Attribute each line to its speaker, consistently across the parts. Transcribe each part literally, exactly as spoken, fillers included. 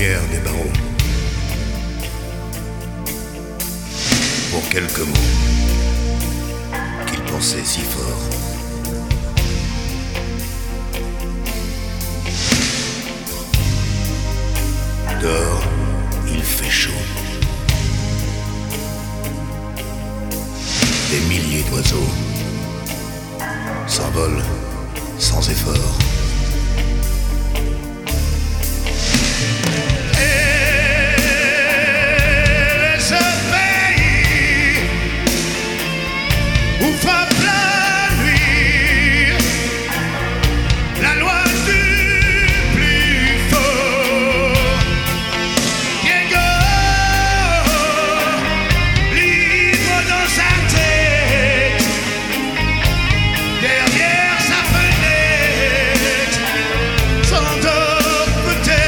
Speaker 1: derrière des barreaux. Pour quelques mots qu'il pensait si fort. Dehors, il fait chaud. Des milliers d'oiseaux s'envolent sans effort.
Speaker 2: Où frappe la nuit, la loi du plus fort. Diego, libre dans sa tête, derrière sa fenêtre, s'endort peut-être.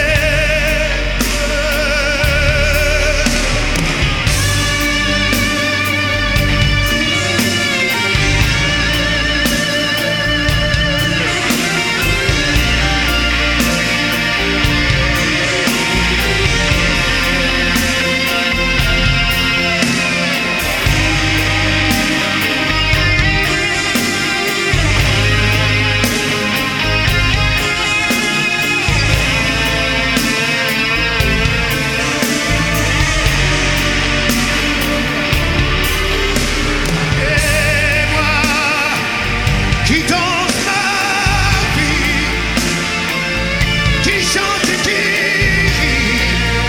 Speaker 2: Qui danse ma vie, qui chante et qui rit,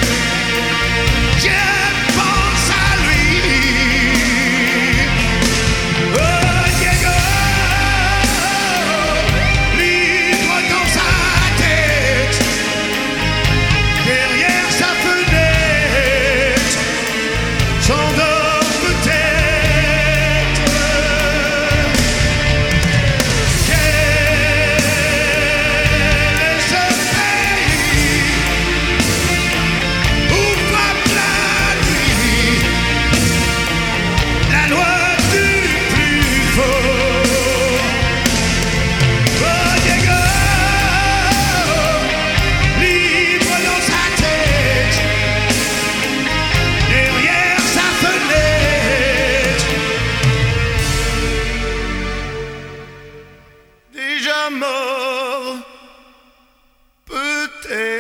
Speaker 2: je pense à lui. Oh Diego, libre dans sa tête, derrière sa fenêtre, s'endort peut-être. Déjà mort, peut-être.